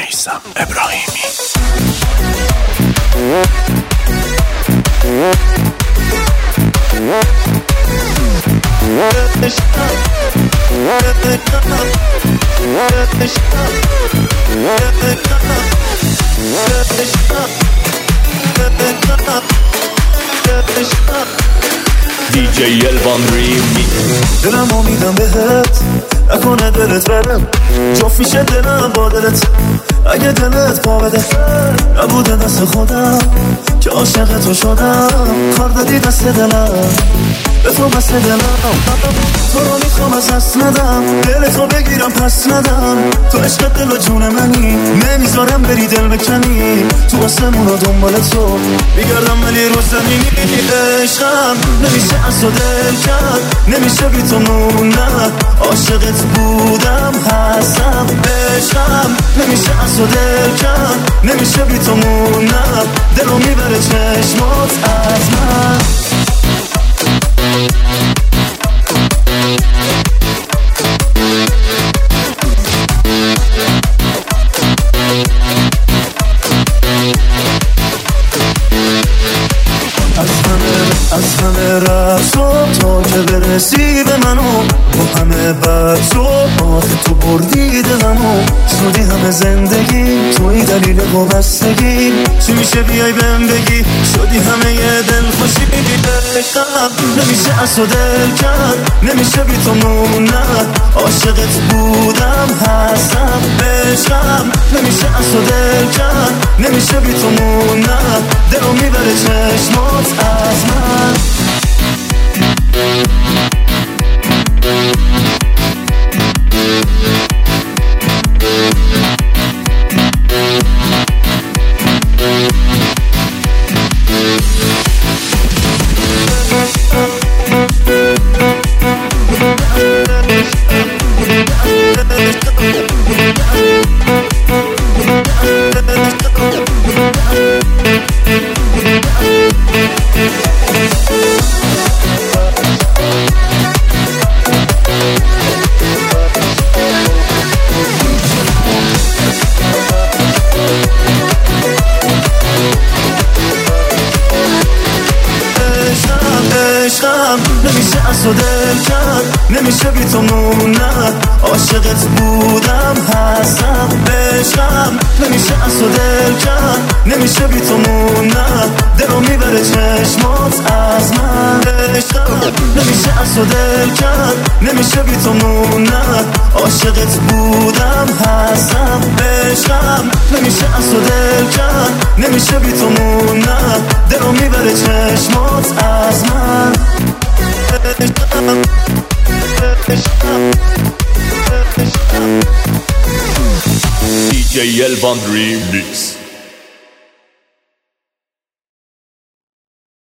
میثم ابراهیمی. DJ Elvan Remix. دلم امیدم بهت نکنه دلت برم، جفت میشه دلم با دلت. اگه دلت پا بده نبوده دست خودم که عاشق تو شدم. کار دادی دست دلم به تو بس دلم، تو رو میخوام از دست ندم، دل تو بگیرم پس ندم. تو عشق دل و جون منی، نمیذارم بری دل بکنی. تو آسمون و دنبال تو میگردم ولی رو زمینی. عشقم نمیشه از تو دل کرد، نمیشه بی تو موندم. عاشقت بودم هستم. عشقم نمیشه از تو دل کرد، نمیشه بی تو موندم. دلو میبره چشمات از من. از همه رفتم تا که برسی به منو، با همه بد تو آخه تو بردی دلمو. شدی همه زندگی توی دلیل وابستگی، چی میشه بیای بهم بگی شدی همه یه دل خوشی. عشقم نمیشه از تو دل کرد، نمیشه بی تو موندم. عاشقت بودم هستم. عشقم نمیشه از تو دل کرد، نمیشه بی تو موندم. دلو میبره چشمات از من. نمیشه از تو دل کرد، نمیشه بی تو موندم. عاشقت بودم هستم. عشقم نمیشه از تو دل کرد، نمیشه بی تو موندم. دلو میبره چشمات از من. عشقم نمیشه از تو دل کرد، نمیشه بی تو موندم. عاشقت بودم هستم. عشقم نمیشه از تو دل کرد، نمیشه بی تو موندم. دلو میبره چشمات از من. DJ Elvan Remix.